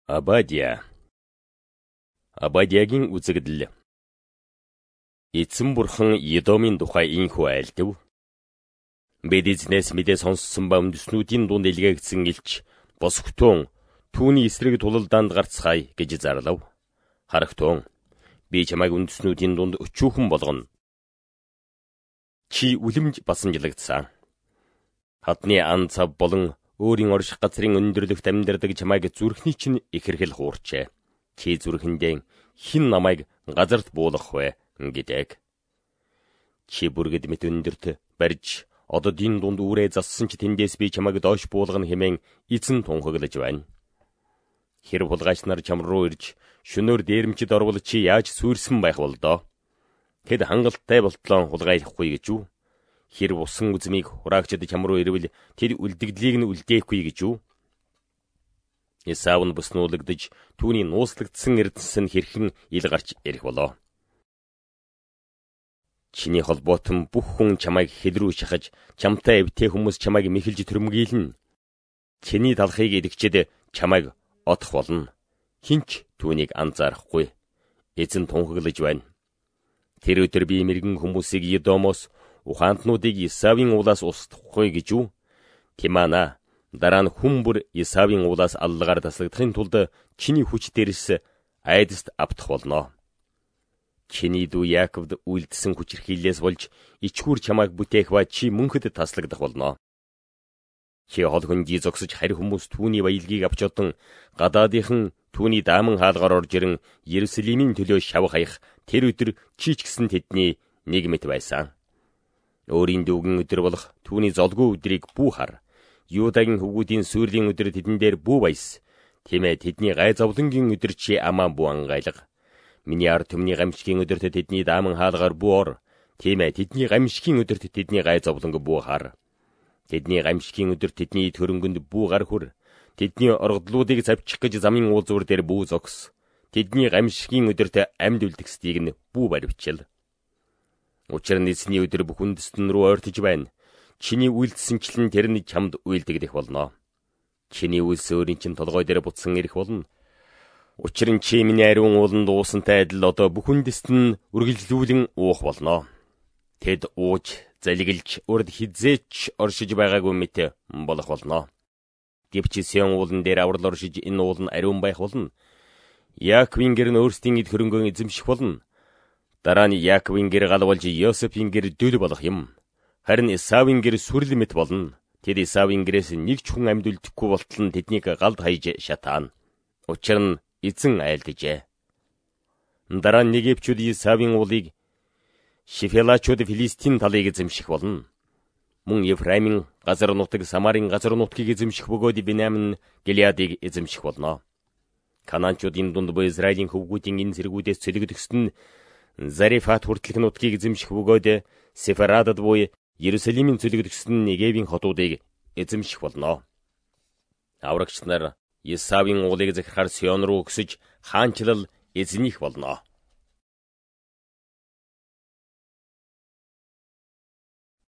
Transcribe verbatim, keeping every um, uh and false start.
Обадия. Обадиягийн үзэгдэл. Эзэн бурхан Едомын тухай ийхүү айлдав. Бид эзнээс мэдээ сонссон ба үндэснүүдийн дунд илгээгдсэн илч босготон түүний эсрэг тулалдаанд гарцгаая гэж зарлав. Харагтун би чамайг үндэснүүдийн дунд өчүүхэн болгоно. Чи үлэмж басамжлагдсан. Хадны ан цав болон өөрийн орших газрын өндөрлөгт амьдардаг чамайг зүрхний чинь ихэрхэл хуурчээ. Чи зүрхэндээ хэн намайг газарт буулгах вэ гэдэг. Чи бүргэд мэт өндөрт барьж ододын дунд үрээ зассан ч тэндээс би чамайг доош буулгана хэмээн эзэн тунхаглаж байна. Хэр булгаач нар чам руу ирж шөнөөр дээрэмчид орвол чи яаж сүрсэн байх бол доо. Тэд хангалттай болтлоо хулгайлахгүй гэж үү? Хэр усан үзмийг хураагчид чам руу ирвэл тэр үлдэгдлийг нь үлдээхгүй гэж үү? Эсав нь бүснүүлэгдэж түүний нууцлагдсан эрдэнэс нь хэрхэн ил гарч ирэх болоо. Чиний холбоотон бүх хүн чамайг хэл рүү шахаж, чамтай эвтэй хүмүүс чамайг мэхэлж төрмгийлнэ. Чиний талхыг идэгчэд чамайг отох болно. Хинч түүнийг анзаарахгүй. Эзэн тунхаглаж байна. Тэр өдөр би мэрэгэн хүмүүсийг Едомоос ухаантнуудыг Исавийн уулаас устгахгүй гэж үү? Тимана дараа нь хүмүүр Исавийн уулаас аллагаар таслагдахын тулд чиний хүч дээрс айдаст автах болно. Чиний дүү Яаковд үлдсэн хүчирхийллээс болж ичгүүр чамайг бүтээх ба чи мөнхөд таслагдах болно. Чи хол хөнжий зогсож харь хүмүүс түүний баялгийг авч одон гадаадынхан түүний дааман хаалгаар орж ирэн Иерусалимийн төлөө шав хаях тэр өдөр чи ч гэсэн тэдний нэг мэт байсан. Өөрийн дүүгэн өдөр болох түүний золгүй өдрийг бүү хар. Юудагийн хөвгүүдийн сүрлийн өдөр тэдэн дээр бүү баяс. Тиймээ тэдний гай зовлонгийн өдөр чи амаа бүү ангайлга. Миний ард түмний гамшигын өдөрт тэдний дааман хаалгаар бүү ор. Тиймээ тэдний гамшигын өдөрт тэдний гай зовлонг бүү хар. Тэдний гамшигын өдөрт тэдний төрөнгөнд бүү гар хүр. Тэдний оргодлуудыг завчих гэж замын уулзуур дээр бүү зогс. Тэдний гамшигын өдөрт амьд үлдгэсдийг нь бүү баривчил. Учир нь эзний өдөр бүх үндэстэн рүү ойртож байна. Чиний үйлдэлсэнчлэн тэр нь чамд үйлдэгдэх болно. Чиний үйлс өөрийн чинь толгой дээр бутсан ирэх болно. Учир нь чи миний ариун ууланд уусантай адил одоо бүх үндэстэн үргэлжлүүлэн уух болно. Тэд ууж, залгилж, урд хизээч оршиж байгаагүй мэт болох болно. Гэвч Сион уулан дээр аврал оршиж энэ уул нь ариун байх болно. Яаковын гэр нь өөрсдийн эд хөрөнгөө эзэмших болно. Дараа нь Яаковын гэр гал болж Йосефийн гэр дөл болох юм. Харин Исавийн гэр сүрэл мэт болно. Тэд Исавийн гэрээс нэг ч хүн амьд үлдэхгүй болтол нь тэднийг галд хайж шатаана. Учир нь эзэн айлджээ. Дараа нь Негевчүүд Исавийн уулыг Шефелачууд Филистийн талыг эзэмших болно. Мөн Ефраимын газар нутаг Самарын газар нутгийг эзэмших бөгөөд Беньямин Гилеадыг эзэмших болно. Канаанчуудын дунд буй Израилийн хөвгүүдийн энэ зэргүүдээс цөлөгдөхсөд нь Зарефат хүртэлх нутгийг эзэмших бөгөөд Сефарадад буй Иерусалимийн цөлөгдөхсөд нь Негевийн хотуудыг эзэмших болно. Аврагч нар Исавийн уулыг захирахаар Сион руу өксөж хаанчлал эзэнийх болно.